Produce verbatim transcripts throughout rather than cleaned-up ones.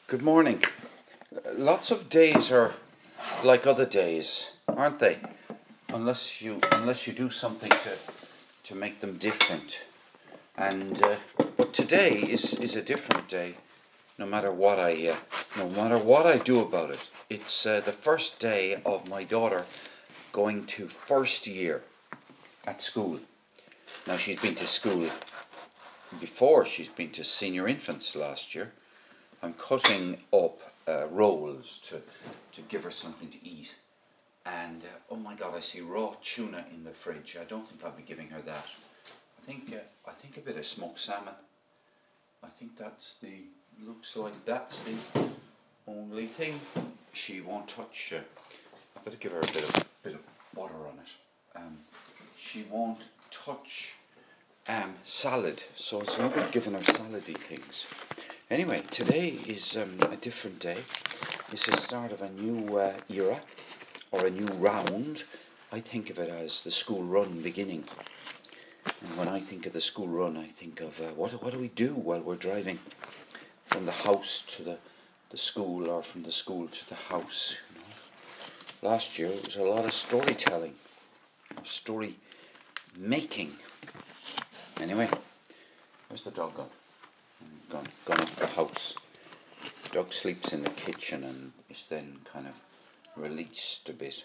Good morning. Lots of days are like other days, aren't they? Unless you unless you do something to to make them different. And uh, but today is is a different day. No matter what I uh, no matter what I do about it, it's uh, the first day of my daughter going to first year at school. Now she's been to school before. She's been to senior infants last year. I'm cutting up uh, rolls to, to give her something to eat. And uh, oh my God, I see raw tuna in the fridge. I don't think I'll be giving her that. I think uh, I think a bit of smoked salmon. I think that's the looks like that's the only thing she won't touch. Uh, I better give her a bit of bit of butter on it. Um, she won't touch um, salad, so it's no good giving her salady things. Anyway, today is um, a different day. It's the start of a new uh, era, or a new round. I think of it as the school run beginning. And when I think of the school run, I think of uh, what what do we do while we're driving from the house to the, the school, or from the school to the house. You know? Last year it was a lot of storytelling, story making. Anyway, where's the dog gone? Gone, gone up the house. The dog sleeps in the kitchen and is then kind of released a bit.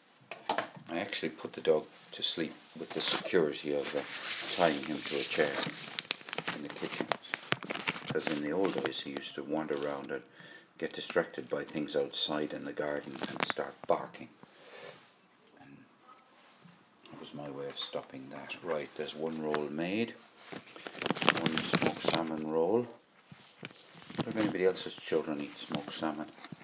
I actually put the dog to sleep with the security of uh, tying him to a chair in the kitchen. Because in the old days he used to wander around and get distracted by things outside in the garden and start barking. And that was my way of stopping that. Right, there's one roll made. One smoked salmon roll. If anybody else's children eat smoked salmon,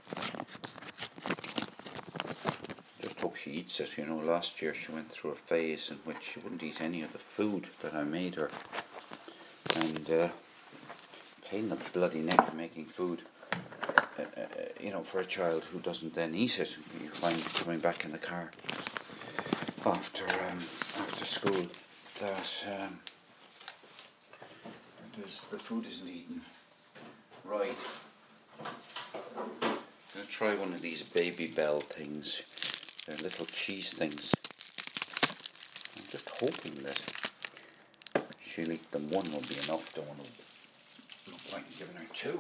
just hope she eats it. You know, last year she went through a phase in which she wouldn't eat any of the food that I made her, and uh, pain in the bloody neck making food. Uh, uh, you know, for a child who doesn't then eat it, you find coming back in the car after um, after school that um, the food isn't eaten. Right. I'm going to try one of these Baby Bell things. They're little cheese things. I'm just hoping that she'll eat them. One will be enough. Don't want to look like I'm giving her two.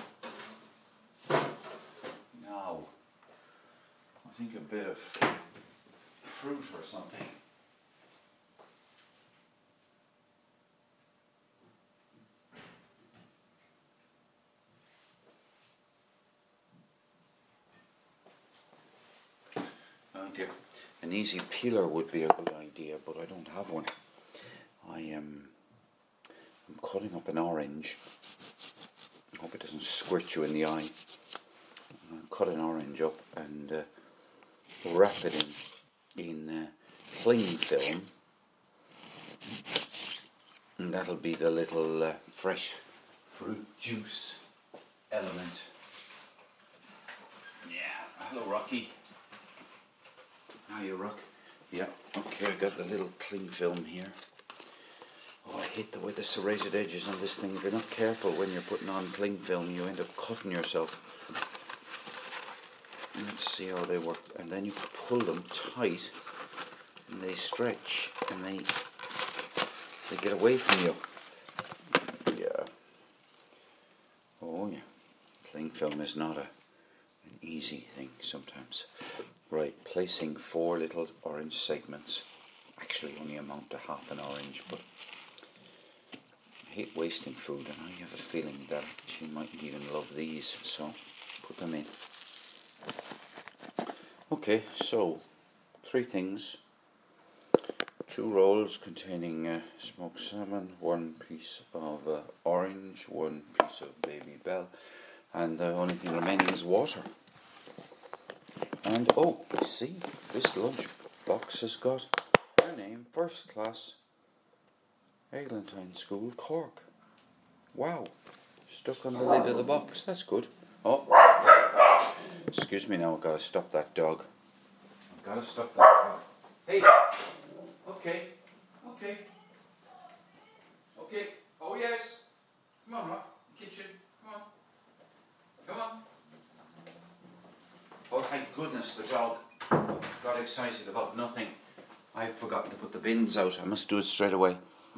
Now, I think a bit of fruit or something. Oh dear. An easy peeler would be a good idea, but I don't have one. I am um, I'm cutting up an orange. I hope it doesn't squirt you in the eye. I'm going to cut an orange up and uh, wrap it in, in uh, cling film. And that'll be the little uh, fresh fruit juice element. Yeah. Hello, Rocky. How you, Rock? Yeah. Okay, I got the little cling film here. Oh, I hate the way the serrated edges on this thing. If you're not careful when you're putting on cling film, you end up cutting yourself. Let's see how they work. And then you pull them tight, and they stretch, and they they get away from you. Yeah. Oh yeah. Cling film is not a an easy thing sometimes. Right, placing four little orange segments. Actually only amount to half an orange, but I hate wasting food, and I have a feeling that she mightn't even love these, so put them in. Okay, so three things. Two rolls containing uh, smoked salmon, one piece of uh, orange, one piece of Baby Bell, and the only thing remaining is water. And oh, see, this lunch box has got her name, First Class, Eglantine School, Cork. Wow, stuck on the lid of the box, that's good. Oh, excuse me now, I've got to stop that dog. I've got to stop that dog. Hey, okay, okay, okay, oh yes, come on, Rock, kitchen, come on, come on. thank goodness the dog got excited about nothing. I've forgotten to put the bins out. I must do it straight away.